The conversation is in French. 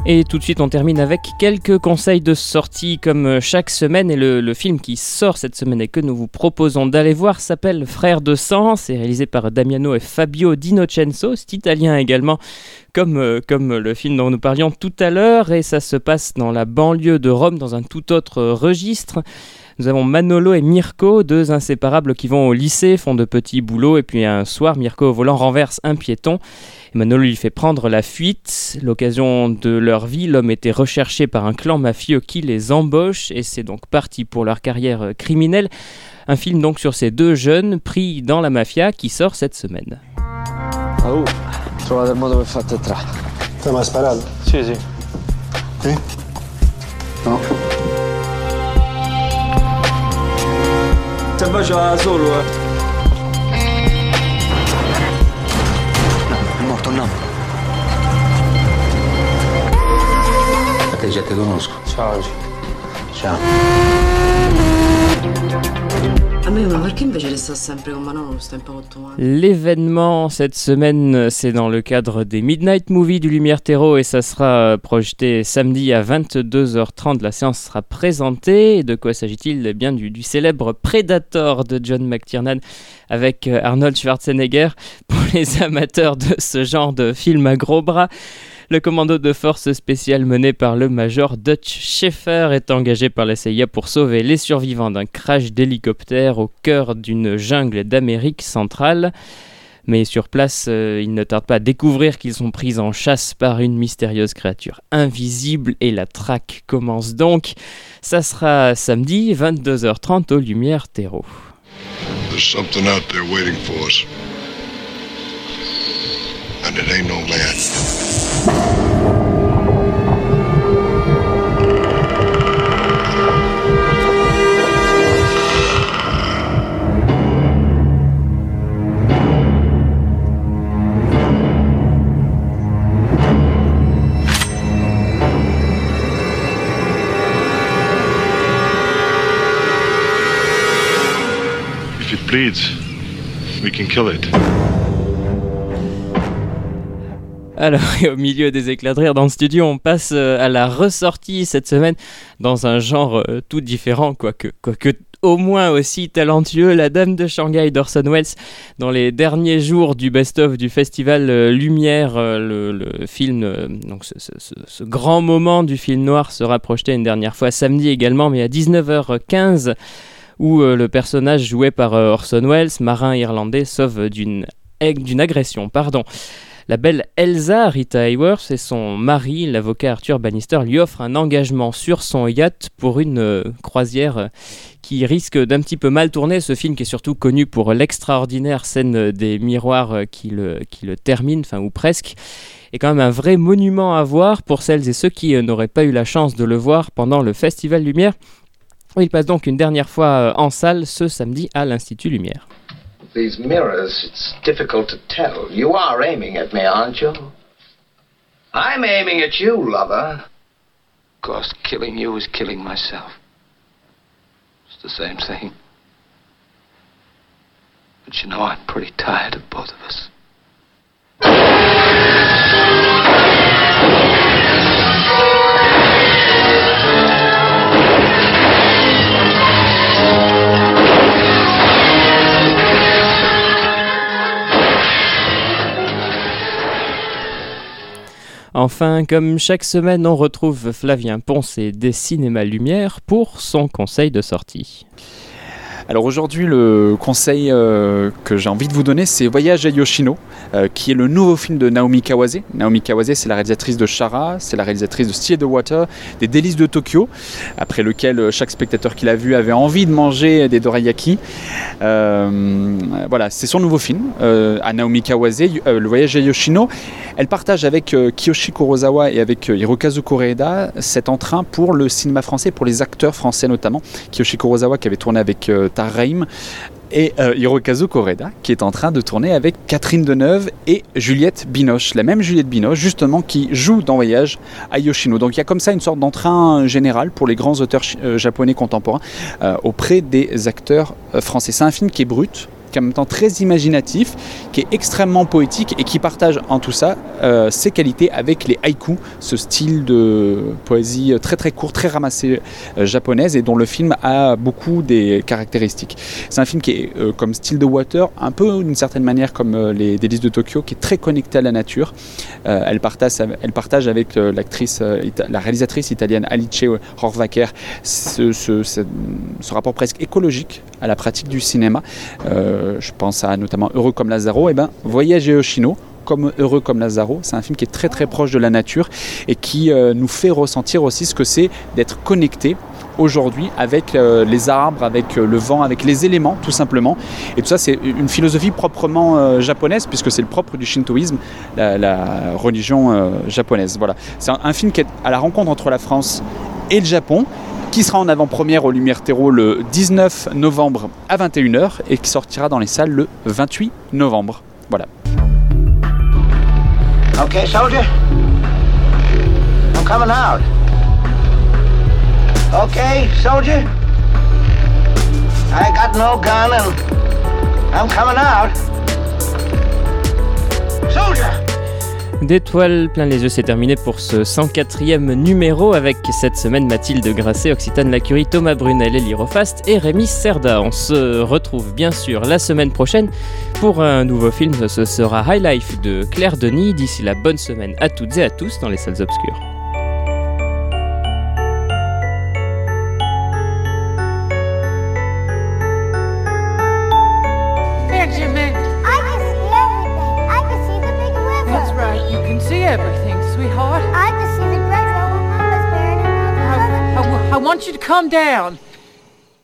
Et tout de suite, on termine avec quelques conseils de sortie comme chaque semaine. Et le film qui sort cette semaine et que nous vous proposons d'aller voir s'appelle Frères de sang. C'est réalisé par Damiano et Fabio D'Innocenzo. C'est italien également, comme le film dont nous parlions tout à l'heure. Et ça se passe dans la banlieue de Rome, dans un tout autre registre. Nous avons Manolo et Mirko, deux inséparables qui vont au lycée, font de petits boulots, et puis un soir, Mirko au volant renverse un piéton. Et Manolo lui fait prendre la fuite. L'occasion de leur vie, l'homme était recherché par un clan mafieux qui les embauche, et c'est donc parti pour leur carrière criminelle. Un film donc sur ces deux jeunes pris dans la mafia qui sort cette semaine. Oh, trovate il modo per farti entrare. Ti mai sparato? Sì. Sì? No. Te bacia solo, No, è morto, no. A te già ti conosco. Ciao, G. Ciao. A me ma perché invece resta sempre con Manolo, sta un po' molto male. L'événement cette semaine, c'est dans le cadre des Midnight Movies du Lumière Terreau et ça sera projeté samedi à 22h30. La séance sera présentée. Et de quoi s'agit-il ? Eh bien du célèbre Predator de John McTiernan avec Arnold Schwarzenegger. Pour les amateurs de ce genre de film à gros bras, le commando de force spéciale mené par le major Dutch Schaefer est engagé par la CIA pour sauver les survivants d'un crash d'hélicoptère au cœur d'une jungle d'Amérique centrale. Mais sur place, ils ne tardent pas à découvrir qu'ils sont pris en chasse par une mystérieuse créature invisible et la traque commence donc. Ça sera samedi 22h30 aux Lumières Terreau. There's something out there waiting for us. And it ain't no man. If it bleeds, we can kill it. Alors, et au milieu des éclats de rire dans le studio, on passe à la ressortie cette semaine dans un genre tout différent, quoique au moins aussi talentueux, La Dame de Shanghai d'Orson Welles. Dans les derniers jours du best-of du festival Lumière, le film, donc ce grand moment du film noir sera projeté une dernière fois samedi également, mais à 19h15, où le personnage joué par Orson Welles, marin irlandais, sauve d'une agression. La belle Elsa, Rita Hayworth, et son mari, l'avocat Arthur Bannister, lui offrent un engagement sur son yacht pour une croisière qui risque d'un petit peu mal tourner. Ce film qui est surtout connu pour l'extraordinaire scène des miroirs qui le termine, enfin ou presque, est quand même un vrai monument à voir pour celles et ceux qui n'auraient pas eu la chance de le voir pendant le Festival Lumière. Il passe donc une dernière fois en salle ce samedi à l'Institut Lumière. These mirrors, it's difficult to tell. You are aiming at me, aren't you? I'm aiming at you, lover. Of course, killing you is killing myself. It's the same thing. But you know, I'm pretty tired of both of us. Enfin, comme chaque semaine, on retrouve Flavien Poncet des Cinémas Lumière pour son conseil de sortie. Alors aujourd'hui, le conseil que j'ai envie de vous donner, c'est Voyage à Yoshino, qui est le nouveau film de Naomi Kawase. Naomi Kawase, c'est la réalisatrice de Chara, c'est la réalisatrice de Still the Water, des Délices de Tokyo, après lequel chaque spectateur qui l'a vu avait envie de manger des dorayaki. Voilà, c'est son nouveau film, à Naomi Kawase, Le Voyage à Yoshino. Elle partage avec Kiyoshi Kurosawa et avec Hirokazu Koreeda cet entrain pour le cinéma français, pour les acteurs français notamment. Kiyoshi Kurosawa qui avait tourné avec Tar Rahim et Hirokazu Koreeda qui est en train de tourner avec Catherine Deneuve et Juliette Binoche, la même Juliette Binoche justement qui joue dans Voyage à Yoshino. Donc il y a comme ça une sorte d'entrain général pour les grands auteurs japonais contemporains auprès des acteurs français. C'est un film qui est brut, qui est en même temps très imaginatif, qui est extrêmement poétique et qui partage en tout ça ses qualités avec les haïkus, ce style de poésie très très court, très ramassé japonaise et dont le film a beaucoup des caractéristiques. C'est un film qui est comme Still the Water, un peu d'une certaine manière comme les Délices de Tokyo, qui est très connecté à la nature. Elle partage avec la réalisatrice italienne Alice Rohrwacher ce rapport presque écologique à la pratique du cinéma. Je pense à notamment Heureux comme Lazaro. Voyage à Yoshino, comme Heureux comme Lazaro, c'est un film qui est très très proche de la nature et qui nous fait ressentir aussi ce que c'est d'être connecté aujourd'hui avec les arbres, avec le vent, avec les éléments tout simplement. Et tout ça, c'est une philosophie proprement japonaise, puisque c'est le propre du shintoïsme, la religion japonaise. Voilà. C'est un film qui est à la rencontre entre la France et le Japon, qui sera en avant-première au Lumière Terreau le 19 novembre à 21h et qui sortira dans les salles le 28 novembre. Voilà. Okay, soldier? I'm coming out. Okay, soldier? I got no gun and I'm coming out. Soldier! D'étoiles plein les yeux, c'est terminé pour ce 104e numéro avec cette semaine Mathilde Grasset, Occitane Lacurie, Thomas Brunel, Elie Rofast et Rémi Cerda. On se retrouve bien sûr la semaine prochaine pour un nouveau film, ce sera High Life de Claire Denis. D'ici là, bonne semaine à toutes et à tous dans les salles obscures. Everything, sweetheart. I can see the great old Mama's bearing her. I want you to come down.